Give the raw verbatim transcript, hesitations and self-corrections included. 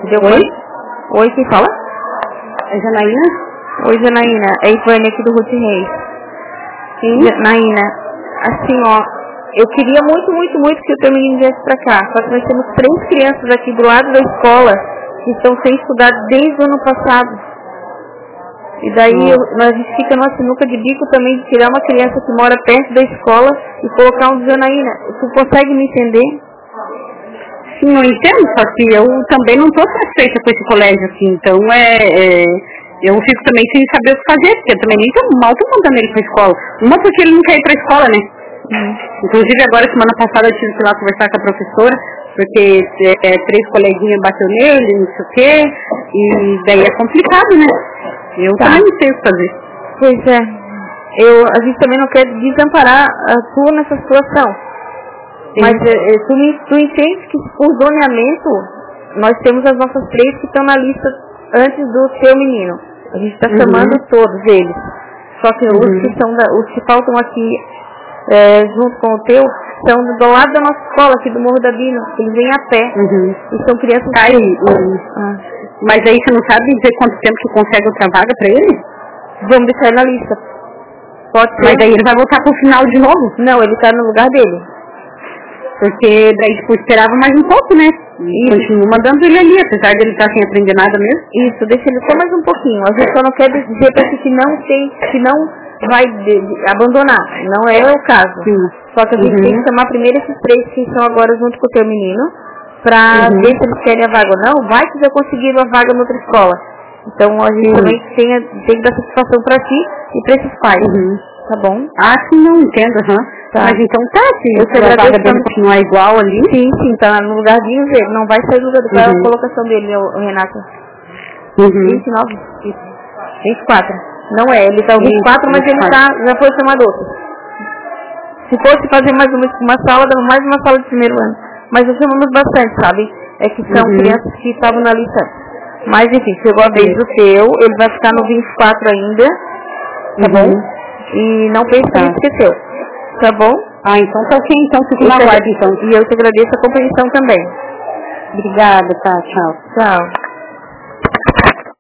Deu Oi? quanto? Oi, quem fala? É Janaína? Oi, Janaína. É Ivane aqui do Ruth Reis. Sim. Janaína, assim, ó, eu queria muito, muito, muito que o teu menino viesse pra cá. Só que nós temos três crianças aqui do lado da escola que estão sem estudar desde o ano passado. E daí Hum. eu, a gente fica numa sinuca de bico também de tirar uma criança que mora perto da escola e colocar um de Janaína. Tu consegue me entender? Sim, eu entendo, só que eu também não estou satisfeita com esse colégio, assim, então é, é, eu fico também sem saber o que fazer, porque eu também nem tô, mal tô mandando ele pra escola. Uma porque ele não quer ir pra escola, né? Uhum. Inclusive agora, semana passada, eu tive que ir lá conversar com a professora, porque é, três coleguinhas bateu nele, não sei o quê, e daí é complicado, né? Eu Tá. também não sei o que fazer. Pois é. Eu, a gente também não quer desamparar a tu nessa situação. Sim. Mas é, tu, me, tu entende que por zoneamento, nós temos as nossas três que estão na lista antes do teu menino. A gente está Uhum. chamando todos eles. Só que Uhum. os, que são da, os que faltam aqui, é, junto com o teu, são do lado da nossa escola, aqui do Morro da Bino. Eles vêm a pé. Uhum. E são crianças... Tá aí, uhum. ah. Mas aí você não sabe dizer quanto tempo que consegue outra vaga pra ele? Vamos deixar ele na lista. Pode ser. Mas aí ele vai voltar pro final de novo? Não, ele está no lugar dele. Porque daí, tipo, esperava mais um pouco, né? E continuo mandando ele ali, apesar de ele estar sem aprender nada mesmo. Isso, deixa ele só mais um pouquinho. A gente só não quer dizer pra ti que não tem, que não vai de, de, abandonar. Não é o caso. Sim. Só que a gente Uhum. tem que chamar primeiro esses três que estão agora junto com o teu menino, pra Uhum. ver se eles querem a vaga ou não. Vai que já conseguiram a vaga em outra escola. Então a gente Sim. também tem, tem que dar satisfação pra ti e pra esses pais. Uhum. Tá bom? Ah, sim, não entendo, aham. Tá. Mas então tá, se Eu te a vaga agradeço dele também. continuar igual ali. Sim, sim, tá no lugarzinho dele. Não vai sair do lugar dele. Qual é Uhum. a colocação dele, o Renato? Uhum. vinte e nove? vinte e quatro. Não é, ele tá o vinte e quatro, mas ele tá, já foi chamado outro. Se fosse fazer mais uma, uma sala, dava mais uma sala de primeiro ano. Mas nós chamamos bastante, sabe? É que são Uhum. crianças que estavam na lista. Mas enfim, chegou a vez do teu, ele vai ficar no vinte e quatro ainda, tá Uhum. bom? E não pense que Tá. ele esqueceu, tá bom? Ah, então tá ok, então fico Eu na te- guarda, então. E eu te agradeço a compreensão também. Obrigada, tá, tchau. Tchau.